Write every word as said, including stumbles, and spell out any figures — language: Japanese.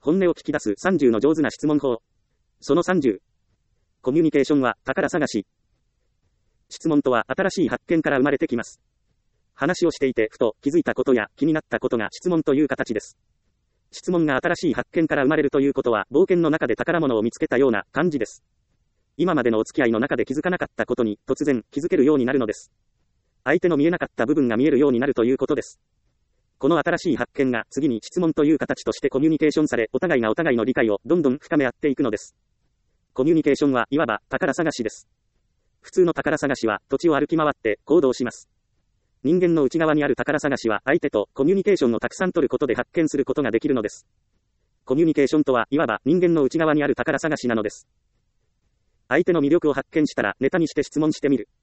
本音を聞き出すさんじゅうの上手な質問法。そのさんじゅう。コミュニケーションは宝探し。質問とは新しい発見から生まれてきます。話をしていてふと気づいたことや気になったことが質問という形です。質問が新しい発見から生まれるということは冒険の中で宝物を見つけたような感じです。今までのお付き合いの中で気づかなかったことに突然気づけるようになるのです。相手の見えなかった部分が見えるようになるということです。この新しい発見が次に質問という形としてコミュニケーションされ、お互いがお互いの理解をどんどん深め合っていくのです。コミュニケーションはいわば宝探しです。普通の宝探しは土地を歩き回って行動します。人間の内側にある宝探しは相手とコミュニケーションをたくさん取ることで発見することができるのです。コミュニケーションとはいわば人間の内側にある宝探しなのです。相手の魅力を発見したらネタにして質問してみる。